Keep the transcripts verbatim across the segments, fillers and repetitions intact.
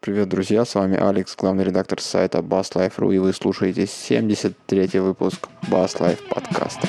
Привет, друзья, с вами Алекс, главный редактор сайта Bass Life точка ру, и вы слушаете семьдесят третий выпуск Bass Life подкаста.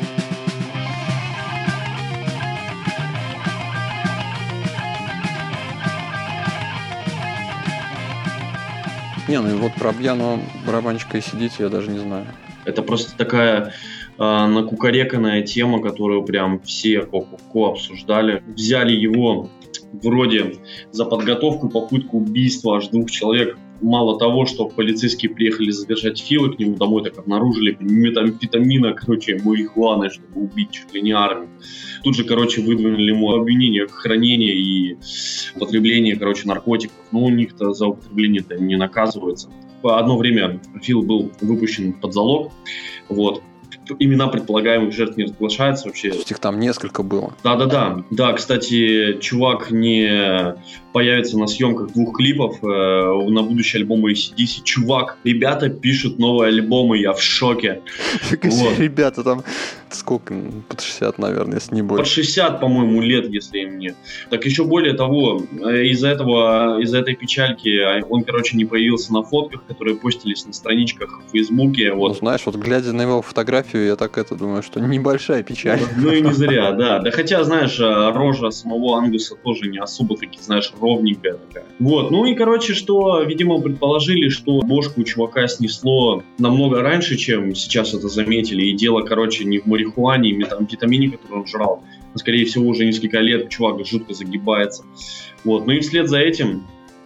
Не, ну и вот про пьяного барабанщика и сидите, я даже не знаю. Это просто такая э, накукареканная тема, которую прям все ко-ко-ко обсуждали. Взяли его вроде за подготовку и попытку убийства аж двух человек. Мало того, что полицейские приехали задержать Фила, к нему домой так обнаружили метамфетамина, короче, марихуаны, чтобы убить чуть ли не армию. Тут же, короче, выдвинули ему обвинение в хранении и употреблении, короче, наркотиков. Но у них-то за употребление-то не наказывается. Одно время Фил был выпущен под залог, вот. Имена предполагаемых жертв не разглашаются вообще. То есть их там несколько было? Да-да-да. Да, кстати, чувак не появится на съемках двух клипов э, на будущий альбом эй си ди си. Чувак, ребята пишут новые альбомы, я в шоке. Вот. Ребята там сколько? Под шестьдесят, наверное, если не больше. Под шестьдесят, по-моему, лет, если им нет. Так еще более того, из-за этого, из-за этой печальки он, короче, не появился на фотках, которые постились на страничках в Фейсбуке. Вот. Ну, знаешь, вот глядя на его фотографию, я так это думаю, что небольшая печаль. Ну и не зря, да. Да хотя, знаешь, рожа самого Ангуса тоже не особо таки, знаешь, ровненькая такая. Вот, ну и, короче, что, видимо, предположили, что бошку у чувака снесло намного раньше, чем сейчас это заметили. И дело, короче, не в марихуане и метамфетамине, который он жрал. Но, скорее всего, уже несколько лет чувак жутко загибается. Вот, ну и вслед за этим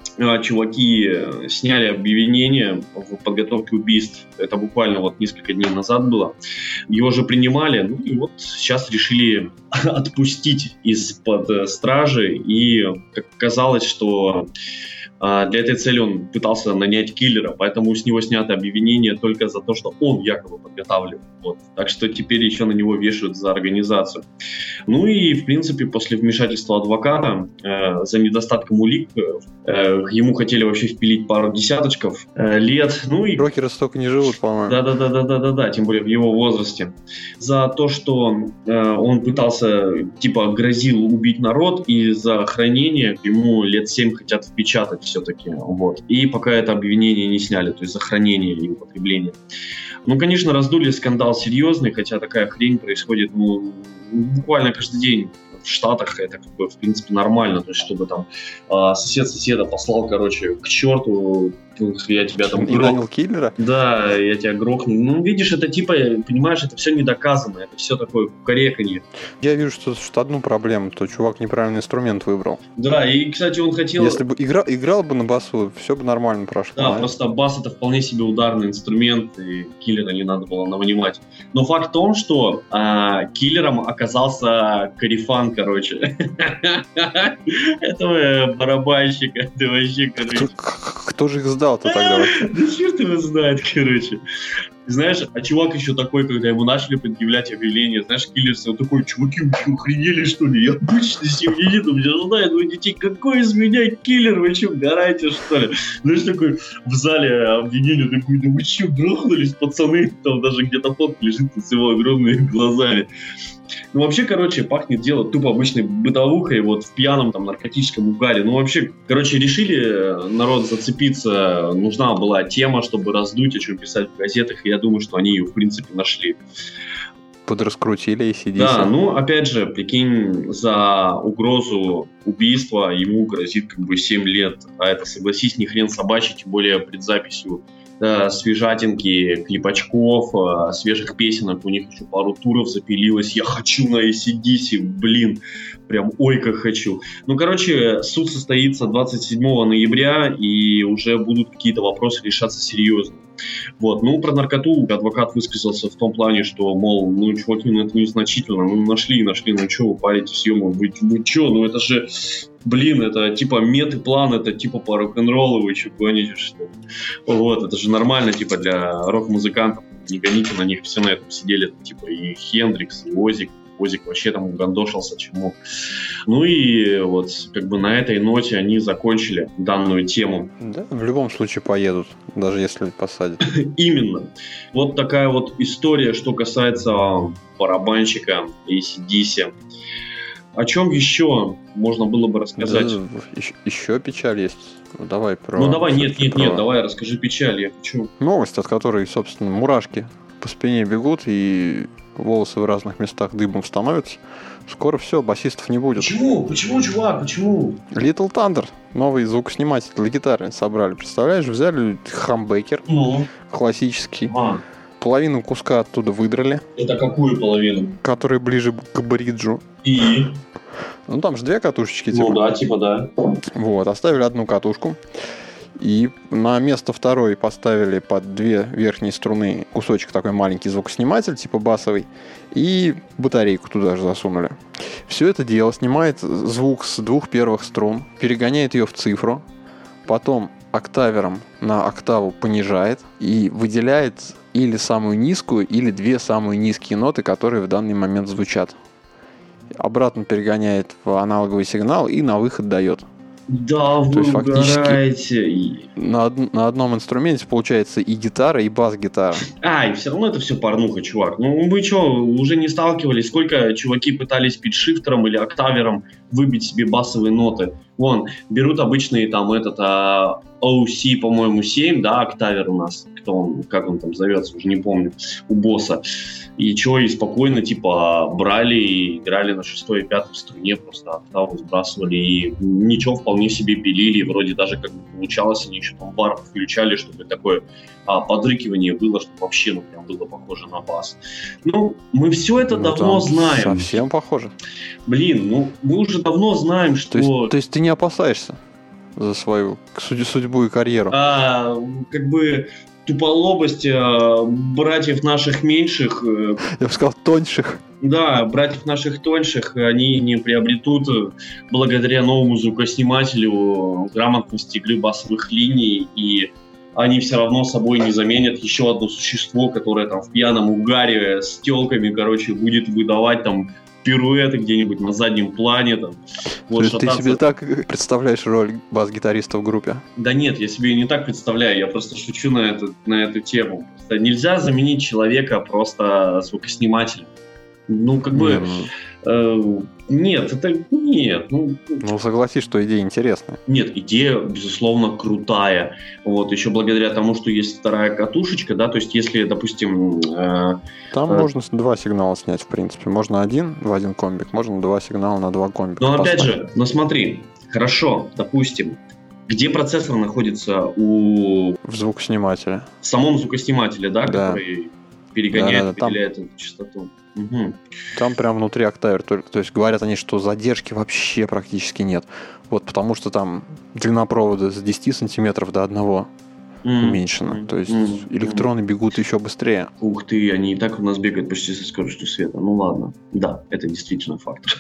чуваки сняли обвинение в подготовке убийств. Это буквально вот несколько дней назад было. Его же принимали, ну и вот сейчас решили отпустить из-под стражи. И как оказалось, что для этой цели он пытался нанять киллера, поэтому с него снято обвинение только за то, что он якобы подготавливал. Вот. Так что теперь еще на него вешают за организацию. Ну и, в принципе, после вмешательства адвоката э, за недостатком улик э, ему хотели вообще впилить пару десяточков э, лет. Ну и... Рокеры столько не живут, по-моему. Да-да-да-да-да-да, тем более в его возрасте. За то, что э, он пытался, типа, грозил убить народ, и за хранение ему лет семь хотят впечатать все-таки, вот. И пока это обвинение не сняли, то есть за хранение и употребление. Ну, конечно, раздули скандал серьезный, хотя такая хрень происходит, ну, буквально каждый день. В Штатах это, как бы, в принципе, нормально, то есть, чтобы там э, сосед соседа послал, короче, к черту, я тебя там грохну. И нанял киллера? Да, я тебя грохну. Ну, видишь, это типа, понимаешь, это все недоказано, это все такое кукареканье. Я вижу, что, что одну проблему, то чувак неправильный инструмент выбрал. Да, и, кстати, он хотел... Если бы играл, играл бы на басу, все бы нормально прошло. Да, а? Просто бас это вполне себе ударный инструмент, и киллера не надо было нанимать. Но факт в том, что а, киллером оказался Карифан, короче. Этого барабанщика, это вообще, короче. Кто же их сдал-то тогда вообще? Да черт его знает, короче. Знаешь, а чувак еще такой, когда ему начали предъявлять объявление, знаешь, киллер все такой: чуваки, вы охренели, что ли? Я обычный семьянин, у меня жена и двое детей. Какой из меня киллер? Вы что, угораете, что ли? Знаешь, такой в зале обвинение, такой: да вы что, грохнулись, пацаны? Там даже где-то фотка лежит с его огромными глазами. Ну, вообще, короче, пахнет дело тупо обычной бытовухой, вот в пьяном там наркотическом угаре. Ну, вообще, короче, решили народ зацепиться, нужна была тема, чтобы раздуть, о чем писать в газетах, и я думаю, что они ее, в принципе, нашли. Подраскрутили и сидите. Да, ну, опять же, прикинь, за угрозу убийства ему грозит как бы семь лет, а это, согласись, ни хрен собачий, тем более пред записью свежатинки, клипачков, свежих песенок, у них еще пару туров запилилось. Я хочу на эй си ди си, блин, прям ой как хочу. Ну, короче, суд состоится двадцать седьмого ноября, и уже будут какие-то вопросы решаться серьезно. Вот, ну, про наркоту адвокат высказался в том плане, что, мол, ну, чуваки, ну, это незначительно, ну, нашли, нашли, ну, что вы парите съемы, вы, вы что, ну, это же, блин, это типа мет и план, это типа по рок-н-роллу, вы что, гоните, что ли? Вот, это же нормально, типа, для рок-музыкантов, не гоните на них, все на этом сидели, типа, и Хендрикс, и Озик, Озик вообще там угандошился чему. Ну и вот как бы на этой ноте они закончили данную тему. Да, в любом случае поедут, даже если посадят. Именно. Вот такая вот история, что касается барабанщика эй си ди си. о чем еще можно было бы рассказать? Да, еще, еще печаль есть. Ну, давай про... Ну давай, нет, нет, про... нет, давай, расскажи печаль, я хочу. Новость, от которой, собственно, мурашки по спине бегут и волосы в разных местах дыбом становятся. Скоро все, басистов не будет. Почему? Почему, чувак, почему? Little Thunder, новый звукосниматель для гитары собрали. Представляешь, взяли хамбекер, ну. классический. А. Половину куска оттуда выдрали. Это какую половину? Которая ближе к бриджу. И? Ну там же две катушечки. Ну типа. да, типа да. Вот, оставили одну катушку. И на место второй поставили под две верхние струны кусочек такой маленький звукосниматель, типа басовый, и батарейку туда же засунули. Все это дело снимает звук с двух первых струн, перегоняет ее в цифру, потом октавером на октаву понижает и выделяет или самую низкую, или две самые низкие ноты, которые в данный момент звучат. Обратно перегоняет в аналоговый сигнал и на выход дает. Да, вы То есть угораете. На, од- на одном инструменте получается и гитара, и бас-гитара. Ай, все равно это все порнуха, чувак. Ну вы что, уже не сталкивались? Сколько чуваки пытались питчшифтером или октавером выбить себе басовые ноты? Вон, берут обычный там этот а, о си, по-моему, семь, да, октавер у нас. Кто он, как он там зовется, уже не помню, у босса. И что, и спокойно, типа, брали и играли на шестой и пятой струне, просто октаву сбрасывали, и ничего, вполне себе пилили, вроде даже как бы получалось, они еще там бар включали, чтобы такое а, подрыкивание было, чтобы вообще, ну, прям было похоже на бас. Ну, мы все это Ну, давно знаем. Совсем похоже. Блин, ну, мы уже давно знаем, что... То есть, то есть ты не опасаешься за свою судь- судьбу и карьеру? А, как бы... туполобость э, братьев наших меньших. Э, Я бы сказал, тоньших. Да, братьев наших тоньших они не приобретут э, благодаря новому звукоснимателю грамотность игры басовых линий, и они все равно собой не заменят еще одно существо, которое там в пьяном угаре с телками, короче, будет выдавать там пируэты где-нибудь на заднем плане. Там, вот, То есть шататься. ты себе так представляешь роль бас-гитариста в группе? Да нет, я себе не так представляю, я просто шучу на эту, на эту тему. Просто нельзя заменить человека просто звукоснимателем. Ну, как бы... Mm. Э, нет, это... Нет, ну... Ну, согласись, что идея интересная. Нет, идея, безусловно, крутая. Вот, еще благодаря тому, что есть вторая катушечка, да, то есть если, допустим... Э, Там э, можно два сигнала снять, в принципе. Можно один в один комбик, можно два сигнала на два комбика. но опять поставить. же, ну смотри, хорошо, допустим, где процессор находится у... В звукоснимателе. В самом звукоснимателе, да, Да. который перегоняет, Да-да-да, там- выделяет эту частоту. Угу. Там прям внутри октавер только. То есть говорят они, что задержки вообще практически нет. Вот потому что там длина провода с десяти сантиметров до одного уменьшена. То есть электроны бегут еще быстрее. Ух ты, они и так у нас бегают почти со скоростью света. Ну ладно, да, это действительно фактор.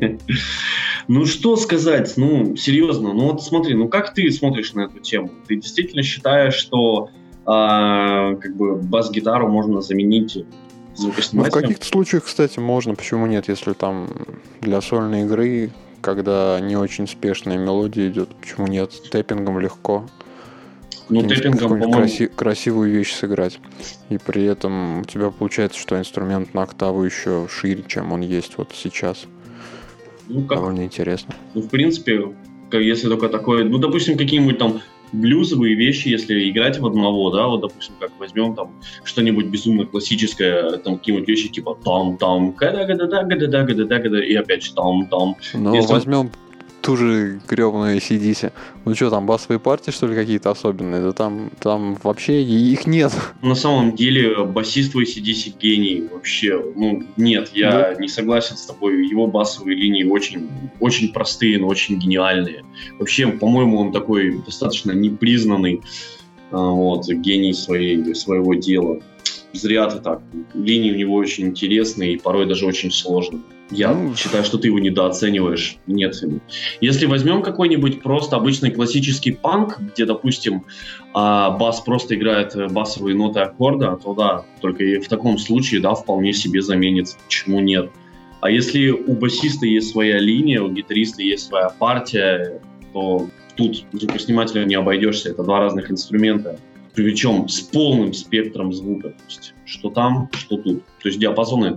Ну что сказать, ну серьезно, ну вот смотри, ну как ты смотришь на эту тему? Ты действительно считаешь, что а, как бы бас-гитару можно заменить Ну, в звукоснимателем? каких-то случаях, кстати, можно, почему нет, если там для сольной игры, когда не очень спешная мелодия идет, почему нет, тэппингом легко. Ну, Какую-нибудь- тэппингом, какую-нибудь по-моему, краси- красивую вещь сыграть. И при этом у тебя получается, что инструмент на октаву еще шире, чем он есть вот сейчас. ну, как, Довольно интересно. ну, в принципе, как- если только такое, ну, допустим, какие-нибудь там блюзовые вещи, если играть в одного, да, вот, допустим, как возьмем там что-нибудь безумно классическое, там какие-нибудь вещи типа там-там, гада-гада-да, гада-да, гада-да, гада, и опять же там-там. Но Если- возьмем ту же гребаную эй си ди си. Ну что, там басовые партии, что ли, какие-то особенные? Да там, там вообще их нет. На самом деле, басист в эй си ди си гений вообще. Ну, нет, я Да. не согласен с тобой. Его басовые линии очень, очень простые, но очень гениальные. Вообще, по-моему, он такой достаточно непризнанный а, вот, гений своей, своего дела. Зря ты так. Линии у него очень интересные и порой даже очень сложные. Я Ну, считаю, что ты его недооцениваешь. Нет. Если возьмем какой-нибудь просто обычный классический панк, где, допустим, а, бас просто играет басовые ноты аккорда, то да, только и в таком случае, да, вполне себе заменится. Почему нет? А если у басиста есть своя линия, у гитариста есть своя партия, то тут звукоснимателем не обойдешься. Это два разных инструмента. Причем с полным спектром звука. То есть, что там, что тут. То есть диапазоны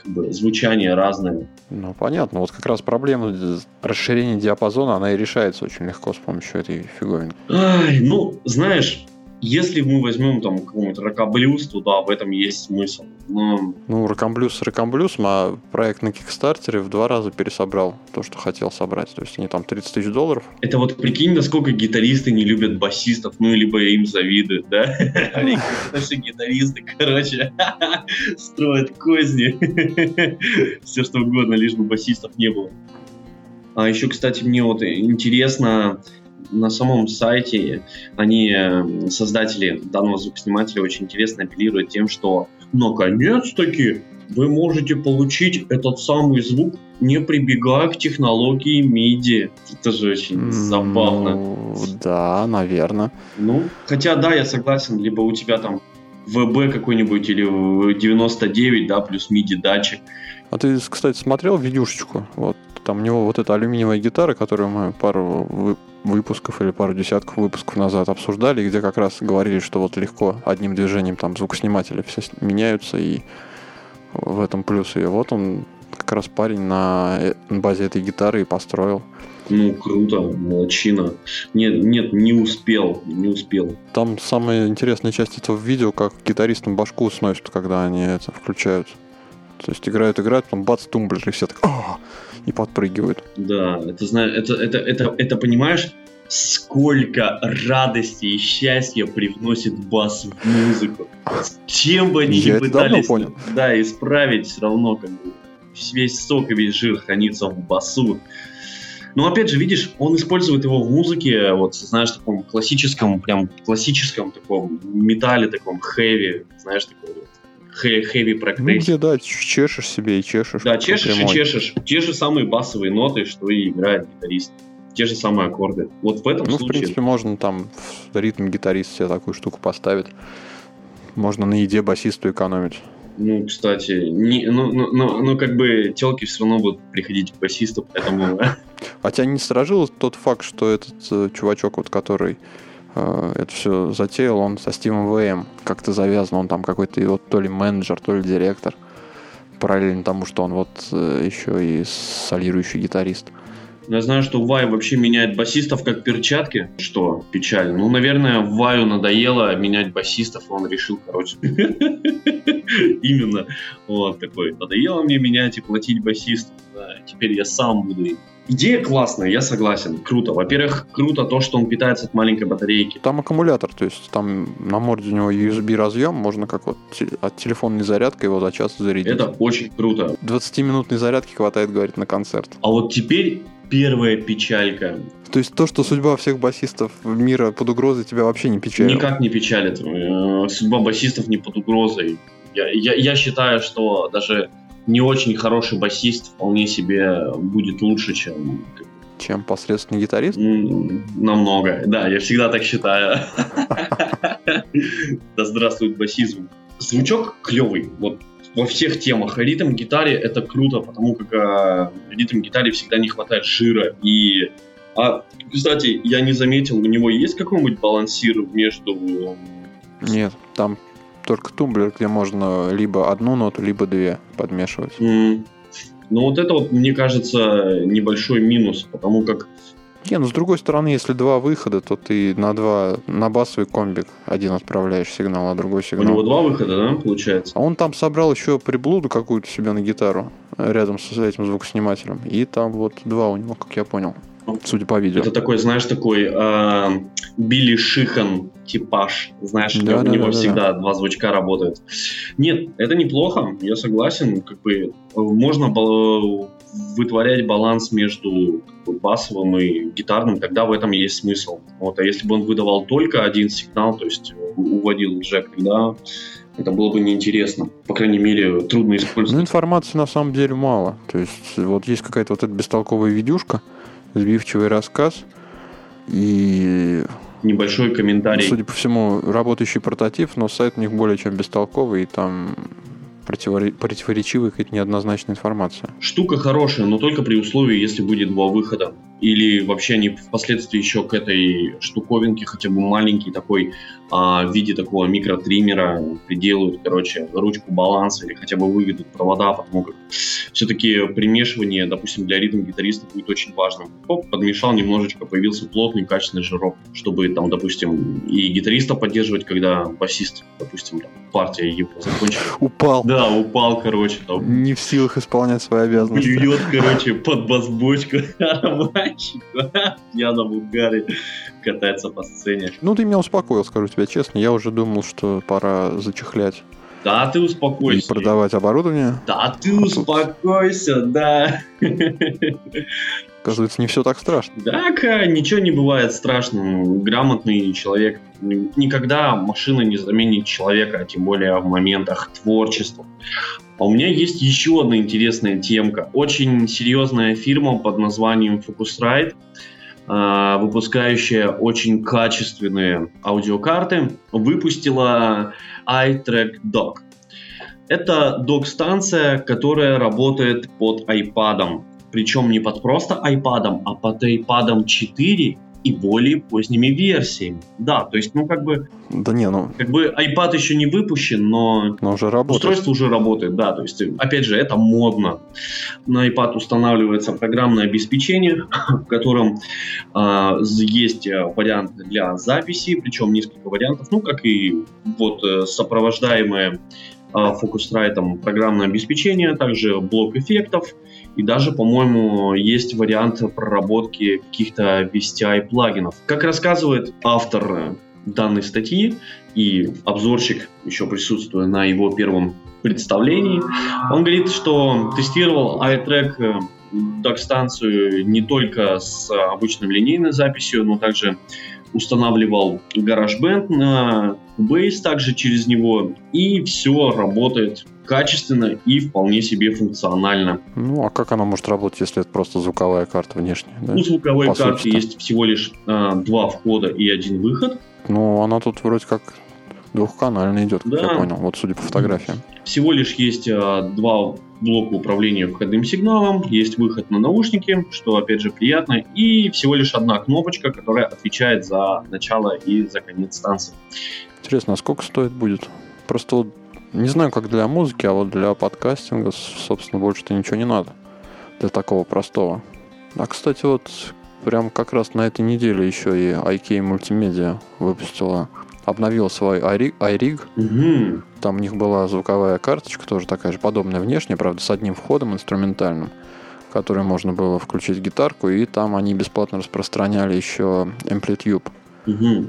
как бы звучание разное. Ну, понятно. Вот как раз проблема расширения диапазона, она и решается очень легко с помощью этой фиговинки. Ай, ну, знаешь, если мы возьмем там какой-нибудь Рокоблюз, то да, в этом есть смысл. Но... Ну, Рокоблюз с Рокоблюзом, а проект на Кикстартере в два раза пересобрал то, что хотел собрать. То есть они там тридцать тысяч долларов. Это вот прикинь, насколько гитаристы не любят басистов, ну, либо им завидуют, да? Они все гитаристы, короче, строят козни. Все что угодно, лишь бы басистов не было. А еще, кстати, мне вот интересно... На самом сайте они, создатели данного звукоснимателя, очень интересно апеллируют тем, что наконец-таки вы можете получить этот самый звук, не прибегая к технологии миди. Это же очень mm, забавно. Да, наверное. Ну, хотя да, я согласен, либо у тебя там вэ бэ какой-нибудь или девяносто девять, да, плюс миди датчик. А ты, кстати, смотрел видюшечку? Вот там у него вот эта алюминиевая гитара, которую мы пару выпусков или пару десятков выпусков назад обсуждали, где как раз говорили, что вот легко одним движением там звукосниматели все меняются, и в этом плюс. И вот он как раз парень на базе этой гитары и построил. Ну, круто, молодчина. Нет, нет, не успел, не успел. Там самая интересная часть этого видео, как гитаристам башку сносят, когда они это включают. То есть играют, играют, потом бац, тумблер, и все так «А-а-а!» и подпрыгивают. Да, это, знаешь, это, это, это, это, понимаешь, сколько радости и счастья привносит бас в музыку. Чем бы они ни пытались да, исправить, все равно как бы весь сок и весь жир хранится в басу. Но опять же, видишь, он использует его в музыке, вот, знаешь, в таком классическом, прям классическом таком металле, таком хэви, знаешь, такой вот. Heavy progressive. Ну, где, да, чешешь себе и чешешь. Да, чешешь прямой. И чешешь. Те же самые басовые ноты, что и играет гитарист. Те же самые аккорды. Вот в этом ну, случае... Ну, в принципе, можно там в ритм гитарист себе такую штуку поставить. Можно на еде басисту экономить. Ну, кстати, не, ну, ну, ну, ну, как бы телки все равно будут приходить к басисту, поэтому... А тебя не сторожил тот факт, что этот э, чувачок, вот, который... это все затеял, он со Стивом Вэем как-то завязан, он там какой-то вот то ли менеджер, то ли директор, параллельно тому, что он вот еще и солирующий гитарист. Я знаю, что Вай вообще меняет басистов как перчатки, что печально. Ну, наверное, Ваю надоело менять басистов, и он решил, короче, именно вот такой, надоело мне менять и платить басистов, теперь я сам буду. Идея классная, я согласен, круто. Во-первых, круто то, что он питается от маленькой батарейки. Там аккумулятор, то есть там на морде у него ю эс би разъем, можно как вот от телефонной зарядки его за час зарядить. Это очень круто. двадцатиминутной зарядки хватает, говорит, на концерт. А вот теперь первая печалька. То есть то, что судьба всех басистов мира под угрозой, тебя вообще не печалит? Никак не печалит. Судьба басистов не под угрозой. Я, я, я считаю, что даже... не очень хороший басист вполне себе будет лучше, чем... Чем посредственный гитарист? Намного, да, я всегда так считаю. Да здравствует басизм. Звучок клевый, вот во всех темах. Ритм-гитаре это круто, потому как а, ритм-гитаре всегда не хватает жира. И, а, кстати, я не заметил, у него есть какой-нибудь балансир между... Нет, там... только тумблер, где можно либо одну ноту, либо две подмешивать. Mm. Ну вот это вот, мне кажется, небольшой минус, потому как... Не, ну с другой стороны, если два выхода, то ты на два, на басовый комбик один отправляешь сигнал, а другой сигнал. У него два выхода, да, получается? А он там собрал еще приблуду какую-то себе на гитару рядом с этим звукоснимателем, и там вот два у него, как я понял. Судя по видео. Это такой, знаешь, такой э, Билли Шихан типаж. Знаешь, да, у да, него да, всегда да. два звучка работают. Нет, это неплохо, я согласен. Как бы можно бал- вытворять баланс между как бы, басовым и гитарным, тогда в этом есть смысл. Вот, а если бы он выдавал только один сигнал, то есть уводил джек, тогда это было бы неинтересно. По крайней мере, трудно использовать. Ну, информации на самом деле мало. То есть вот есть какая-то вот эта бестолковая видюшка, сбивчивый рассказ и... небольшой комментарий. Судя по всему, работающий прототип, но сайт у них более чем бестолковый, и там противоречивая какая-то неоднозначная информация. Штука хорошая, но только при условии, если будет два выхода. или вообще они впоследствии еще к этой штуковинке хотя бы маленький такой а, в виде такого микротриммера приделают, короче, ручку баланса или хотя бы выведут провода, потому как все-таки примешивание, допустим, для ритм-гитариста будет очень важным. Оп, подмешал немножечко, появился плотный, качественный жирок, чтобы там, допустим, и гитариста поддерживать, когда басист, допустим, там, партия его закончила. Упал. Да, упал, короче. Там, не в силах исполнять свои обязанности. Плюет, короче, под бас-бочку мальчик, пьяно в угаре катается по сцене. Ну, ты меня успокоил, скажу тебе честно. Я уже думал, что пора зачехлять. Да, ты успокойся. И продавать оборудование. Да, ты успокойся, да. Оказывается, не все так страшно. Да, ничего не бывает страшным. Грамотный человек. Никогда машина не заменит человека, а тем более в моментах творчества. А у меня есть еще одна интересная темка. Очень серьезная фирма под названием Focusrite, выпускающая очень качественные аудиокарты, выпустила iTrack Dock. Это док-станция, которая работает под iPad'ом. Причем не под просто iPad'ом, а под iPad'ом четыре и более поздними версиями. Да, то есть, ну, как бы... Да не, ну... Как бы iPad еще не выпущен, но... Но уже работает. Устройство уже работает, да. То есть, опять же, это модно. На iPad устанавливается программное обеспечение, в котором э, есть вариант для записи, причем несколько вариантов. Ну, как и вот э, сопровождаемое э, Focusrite программное обеспечение, также блок эффектов. И даже, по-моему, есть вариант проработки каких-то ви эс ти ай-плагинов. Как рассказывает автор данной статьи и обзорщик, еще присутствуя на его первом представлении, он говорит, что тестировал iTrack док-станцию не только с обычной линейной записью, но также устанавливал GarageBand на Cubase также через него, и все работает качественно и вполне себе функционально. Ну, а как она может работать, если это просто звуковая карта внешняя? Да? У звуковой По карты сути-то. есть всего лишь э, два входа и один выход. Ну, она тут вроде как двухканальная идет, как Да. я понял, вот судя по фотографиям. Всего лишь есть э, два блока управления входным сигналом, есть выход на наушники, что опять же приятно, и всего лишь одна кнопочка, которая отвечает за начало и за конец станции. Интересно, а сколько стоит будет? Просто вот не знаю, как для музыки, а вот для подкастинга, собственно, больше-то ничего не надо. Для такого простого. А, кстати, вот прям как раз на этой неделе еще и ай кей Multimedia выпустила, обновила свой iRig. Угу. Там у них была звуковая карточка, тоже такая же подобная внешне, правда, с одним входом инструментальным, в который можно было включить гитарку, и там они бесплатно распространяли еще Amplitude. Угу.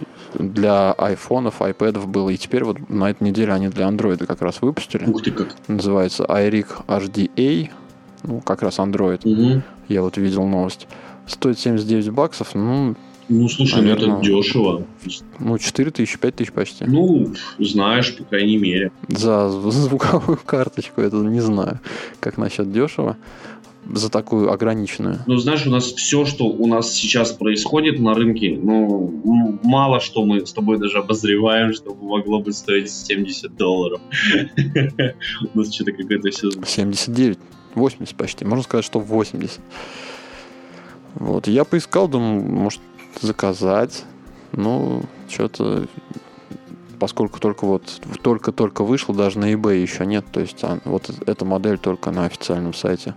Для айфонов, айпэдов было. И теперь вот на этой неделе они для андроида как раз выпустили. Ух ты как. Называется iRig эйч ди эй. Ну, как раз Android. Угу. Я вот видел новость. Стоит семьдесят девять баксов. Ну, Ну, слушай, наверное, ну это дешево. ну четыре тысячи, пять тысяч почти. Ну, знаешь, по крайней мере. За звуковую карточку, это не знаю, как насчет дешево. За такую ограниченную. Ну, знаешь, у нас все, что у нас сейчас происходит на рынке, ну, м- мало что мы с тобой даже обозреваем, что могло бы стоить семьдесят долларов. У нас что-то какое-то все... семьдесят девять, восемьдесят почти. Можно сказать, что восемьдесят. Вот, я поискал, думал, может, заказать. Ну, что-то... Поскольку только вот только-только вышло, даже на eBay еще нет. То есть а, вот эта модель только на официальном сайте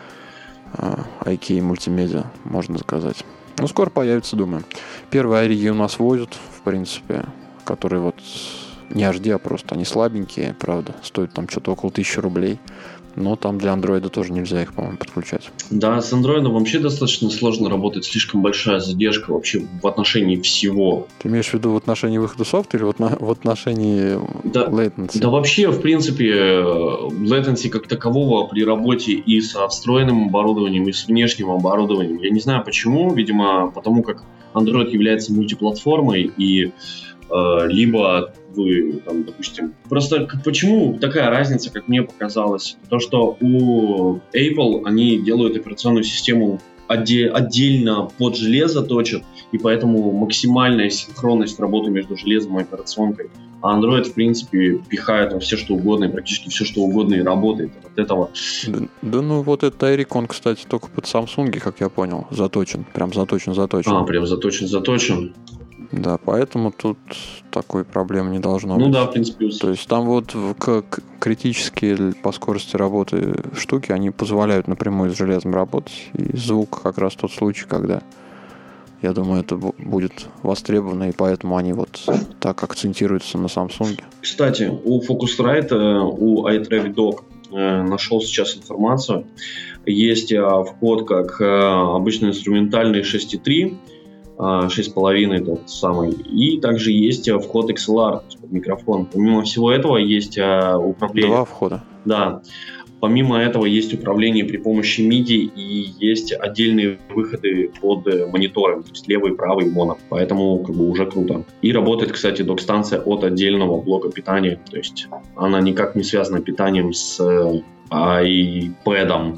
ай кей Multimedia можно заказать. Ну, скоро появится, думаю. Первые iRig у нас возят, в принципе, которые вот не эйч ди, а просто они слабенькие, правда. Стоят там что-то около тысячи рублей. Но там для андроида тоже нельзя их, по-моему, подключать. Да, с андроидом вообще достаточно сложно работать. Слишком большая задержка вообще в отношении всего. Ты имеешь в виду в отношении выхода софта или в, отно- в отношении Да, latency? Да вообще, в принципе, latency как такового при работе и со встроенным оборудованием, и с внешним оборудованием. Я не знаю почему, видимо, потому как Android является мультиплатформой, и э, либо вы, там, допустим... Просто к- почему такая разница, как мне показалось? То, что у Apple они делают операционную систему отде- отдельно под железо точат, и поэтому максимальная синхронность работы между железом и операционкой А Android, в принципе, пихает во все что угодно, и практически все что угодно и работает от этого. Да, да ну вот этот Айрик, он, кстати, только под Samsung, как я понял, заточен. Прям заточен-заточен. А, прям заточен-заточен. Да, поэтому тут такой проблемы не должно ну, быть. Ну да, в принципе. То есть там вот как критические по скорости работы штуки, они позволяют напрямую с железом работать. И звук как раз тот случай, когда, я думаю, это будет востребовано, и поэтому они вот так акцентируются на Samsung. Кстати, у Focusrite, у iTrackDock нашел сейчас информацию. Есть вход как обычный инструментальный шесть и три, шесть с половиной тот самый. И также есть вход икс эл ар, то есть под микрофон. Помимо всего этого есть управление. Два входа. Да. Помимо этого есть управление при помощи миди и есть отдельные выходы под мониторы, то есть левый, правый, моно. Поэтому как бы уже круто. И работает, кстати, док-станция от отдельного блока питания. То есть она никак не связана питанием с iPad'ом.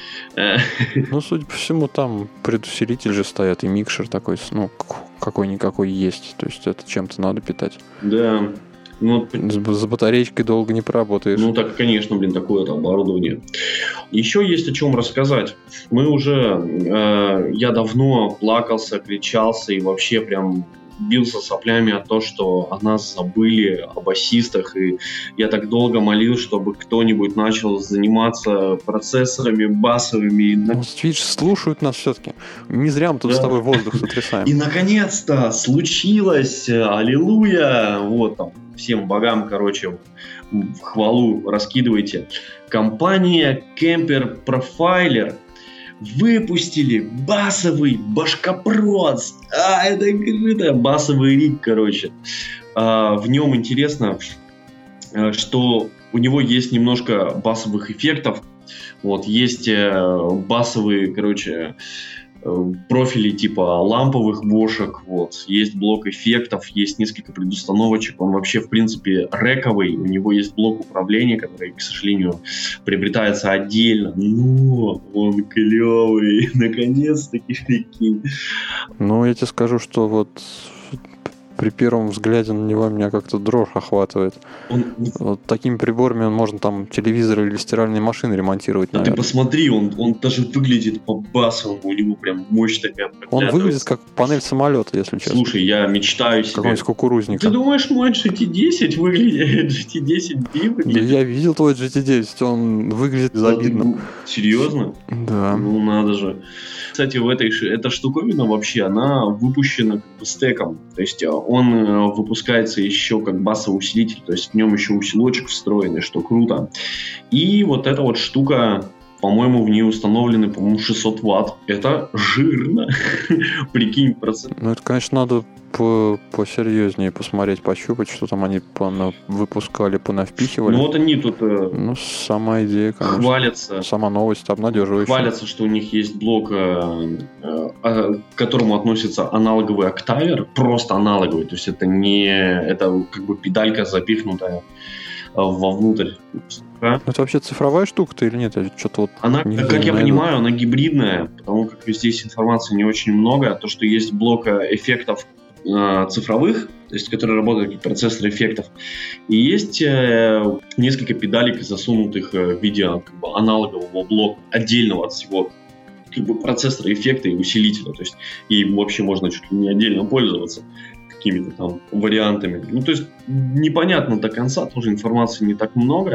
Ну, судя по всему, там предусилитель же стоят, и микшер такой, ну, какой-никакой есть. То есть это чем-то надо питать. Да. Ну, с батареечкой долго не поработаешь. Ну, так, конечно, блин, такое-то оборудование. Еще есть о чем рассказать. Мы уже... Э, я давно плакался, кричался и вообще прям бился соплями от того, что о нас забыли, о басистах, и я так долго молил, чтобы кто-нибудь начал заниматься процессорами басовыми. Ну, видишь, слушают нас все-таки. Не зря мы тут да. с тобой воздух сотрясаем. И наконец-то случилось! Аллилуйя! Вот там, всем богам, короче, в хвалу раскидывайте. Компания Kemper Profiler выпустили басовый башкопроц. А, это круто. Басовый риг, короче. А, в нем интересно, что у него есть немножко басовых эффектов. Вот, есть басовые, короче, профили типа ламповых бошек, вот, есть блок эффектов, есть несколько предустановочек, он вообще, в принципе, рэковый, у него есть блок управления, который, к сожалению, приобретается отдельно, но он клевый, наконец-таки, прикинь. Ну, я тебе скажу, что вот при первом взгляде на него меня как-то дрожь охватывает. Он... Вот такими приборами можно там телевизоры или стиральные машины ремонтировать. Да ты посмотри, он, он даже выглядит по-басовому, у него прям мощь такая. Он выглядит как панель самолета, если честно. Слушай, я мечтаю себе. Какой-нибудь кукурузника. Ты думаешь, мой джи ти десять выглядит? джи ти десять би выглядит? Да я видел твой джи ти десять, он выглядит безобидно. Серьезно? Да. Ну надо же. Кстати, в этой эта штуковина вообще, она выпущена как бы стеком. То есть он выпускается еще как басовый усилитель, то есть в нем еще усилочек встроенный, что круто. И вот эта вот штука, по-моему, в ней установлены, по-моему, шестьсот ватт. Это жирно. Прикинь, процент. Ну, это, конечно, надо по посерьезнее посмотреть, пощупать, что там они пона выпускали, понавпихивали. Ну, вот они тут... Ну, сама идея, конечно. Хвалятся. Сама новость обнадеживающая. Хвалятся, что у них есть блок, э, э, к которому относится аналоговый октавер, просто аналоговый, то есть это не... Это как бы педалька запихнутая вовнутрь. А? Это вообще цифровая штука-то или нет? Я что-то вот она, как я понимаю, она гибридная, потому как здесь информации не очень много. То, что есть блок эффектов э, цифровых, то есть которые работают как процессор эффектов, и есть э, несколько педалек, засунутых э, в виде как бы, аналогового блока, отдельного от всего как бы, процессора эффекта и усилителя. То есть и вообще можно чуть ли не отдельно пользоваться какими-то там вариантами. Ну, то есть непонятно до конца, тоже информации не так много,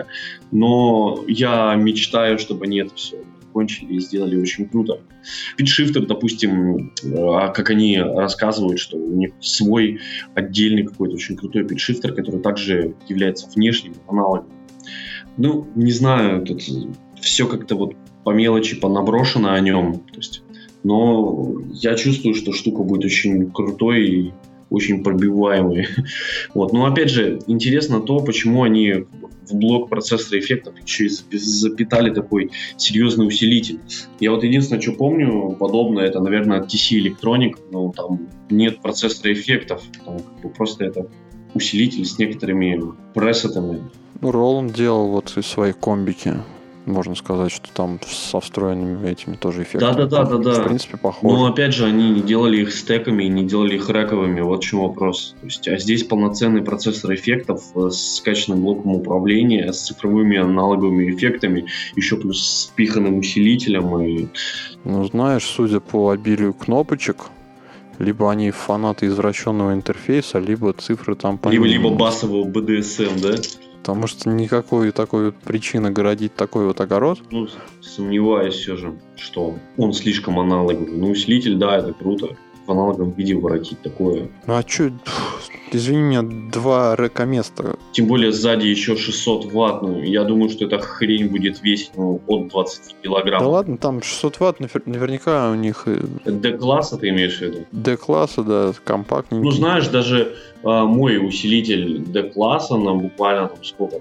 но я мечтаю, чтобы они это все закончили и сделали очень круто. Питчшифтер, допустим, как они рассказывают, что у них свой отдельный какой-то очень крутой питчшифтер, который также является внешним аналогом. Ну, не знаю, тут все как-то вот по мелочи понаброшено о нем, то есть, но я чувствую, что штука будет очень крутой и очень пробиваемый. Вот. Но опять же, интересно то, почему они в блок процессора эффектов еще и запитали такой серьезный усилитель. Я вот единственное, что помню подобное, это, наверное, от ти си Electronic, но там нет процессора эффектов, там как бы просто это усилитель с некоторыми пресетами. Ну, Роланд делал вот из своей комбики. можно сказать, что там со встроенными этими тоже эффектами. Да-да-да-да-да. В принципе, похоже. Но опять же, они не делали их стеками, не делали их рэковыми, вот в чем вопрос. То есть, а здесь полноценный процессор эффектов с скачанным блоком управления, с цифровыми аналоговыми эффектами, еще плюс с пиханным усилителем. И... Ну, знаешь, судя по обилию кнопочек, либо они фанаты извращенного интерфейса, либо цифры там... Либо, либо басового би ди эс эм, да? Потому что никакой такой вот причины городить такой вот огород. Ну, сомневаюсь все же, что он слишком аналоговый. Ну, усилитель, да, это круто. В аналоговом виде воротить такое. Ну, а чё, извини меня, два рэка-места. Тем более сзади еще шестьсот ватт. Ну, я думаю, что эта хрень будет весить ну, от двадцати килограмм. Да ладно, там шестьсот ватт, наверняка у них... D-класса ты имеешь в виду? D-класса, да, компактненький. Ну, знаешь, даже а, мой усилитель D-класса, нам буквально там сколько?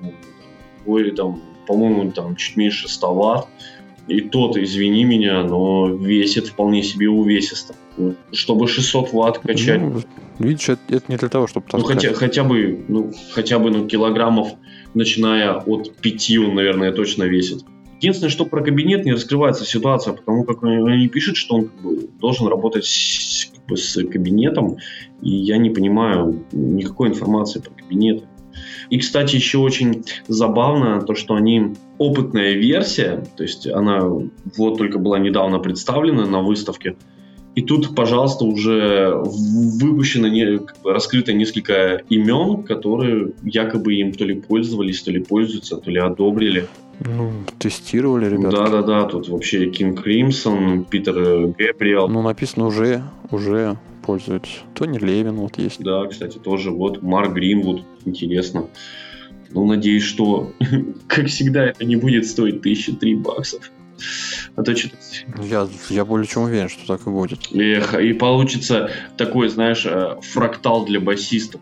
Ой, там, по-моему, там чуть меньше ста ватт. И тот, извини меня, но весит вполне себе увесисто. Чтобы шестьсот ватт качать. Ну, видишь, это, это не для того, чтобы таскать. Ну, хотя, хотя бы, ну, хотя бы ну, килограммов, начиная от пяти, он, наверное, точно весит. Единственное, что про кабинет не раскрывается ситуация, потому как они пишут, что он как бы, должен работать с, как бы, с кабинетом, и я не понимаю никакой информации про кабинеты. И, кстати, еще очень забавно то, что они опытная версия, то есть она вот только была недавно представлена на выставке, и тут, пожалуйста, уже выпущено, не, как бы, раскрыто несколько имен, которые якобы им то ли пользовались, то ли пользуются, то ли одобрили. Ну, тестировали, ребята. Да-да-да, тут вообще Кинг Кримсон, Питер Гэбриэл. Ну, написано уже, уже пользуются. Тони Левин вот есть. Да, кстати, тоже вот Марк Гринвуд, интересно. Ну, надеюсь, что, как всегда, это не будет стоить тысячи три баксов. А то что-то... Я, я более чем уверен, что так и будет. Эх, и получится такой, знаешь, фрактал для басистов.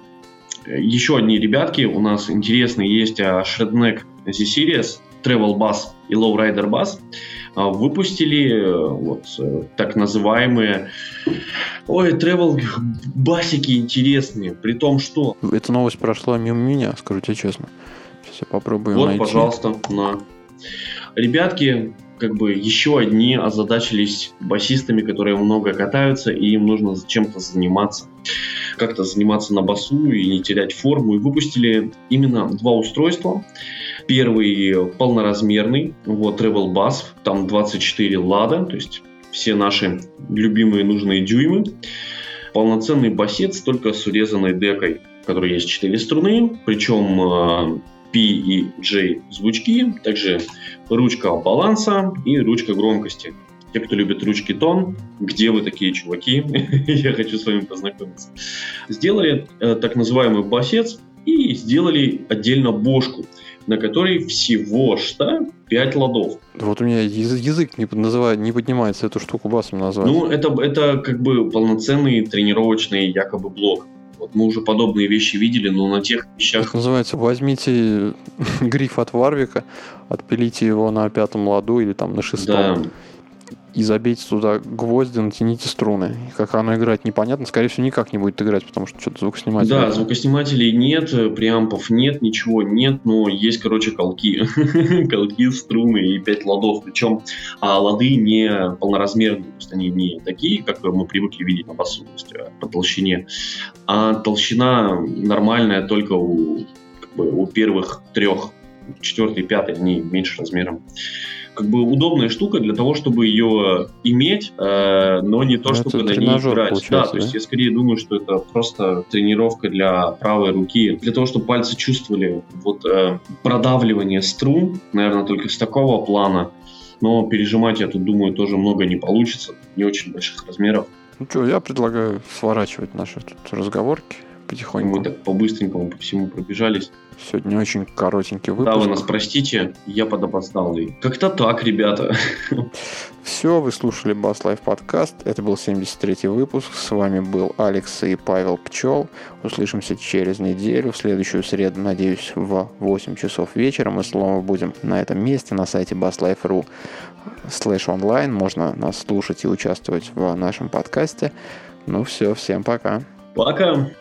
Еще одни ребятки у нас интересные есть. Shredneck Z-Series, Travel Bass и Lowrider Bass выпустили вот так называемые ой, Travel басики интересные, при том, что... Эта новость прошла мимо меня, скажу тебе честно. Сейчас я попробую вот, найти. пожалуйста, на... Ребятки, как бы еще одни озадачились басистами, которые много катаются, и им нужно чем-то заниматься. Как-то заниматься на басу и не терять форму. И выпустили именно два устройства. Первый полноразмерный, вот Travel Bass, там двадцать четыре лада, то есть все наши любимые нужные дюймы. Полноценный басец, только с урезанной декой, в которой есть четыре струны, причем P и J звучки, также ручка баланса и ручка громкости. Те, кто любит ручки тон, где вы такие чуваки? Я хочу с вами познакомиться. Сделали э, так называемый басец и сделали отдельно бошку, на которой всего что пять ладов. Вот у меня язык не, называет, не поднимается эту штуку басом назвать. Ну, это, это как бы полноценный тренировочный якобы блок. Вот мы уже подобные вещи видели, но на тех вещах... Это называется, возьмите гриф от Варвика, отпилите его на пятом ладу или там на шестом. Да. И забейте туда гвозди, натяните струны. Как оно играть, непонятно. Скорее всего, никак не будет играть, потому что что-то звукосниматель. Да, звукоснимателей нет, преампов нет, ничего нет, но есть, короче, колки. Колки, струны и пять ладов. Причем а лады не полноразмерные, то есть они не такие, как мы привыкли видеть на басу, то есть по толщине, а толщина нормальная только у, как бы, у первых трех. Четвертый, пятый, они меньше размером. Как бы удобная штука для того, чтобы ее иметь, э, но не то, ну, чтобы на ней играть. Да, то есть да? Я скорее думаю, что это просто тренировка для правой руки, для того, чтобы пальцы чувствовали вот э, продавливание струн, наверное, только с такого плана. Но пережимать, я тут думаю, тоже много не получится, не очень больших размеров. Ну что, я предлагаю сворачивать наши тут разговорки потихоньку. Мы так по-быстренькому по всему пробежались. Сегодня очень коротенький выпуск. Да, вы нас простите, я подопоздалый. Как-то так, ребята. Все, вы слушали Bass Life подкаст. Это был семьдесят третий выпуск. С вами был Алекс и Павел Пчел. Услышимся через неделю. В следующую среду, надеюсь, в восемь часов вечера. Мы снова будем на этом месте, на сайте basslife точка ру слэш онлайн. Можно нас слушать и участвовать в нашем подкасте. Ну все, всем пока. Пока.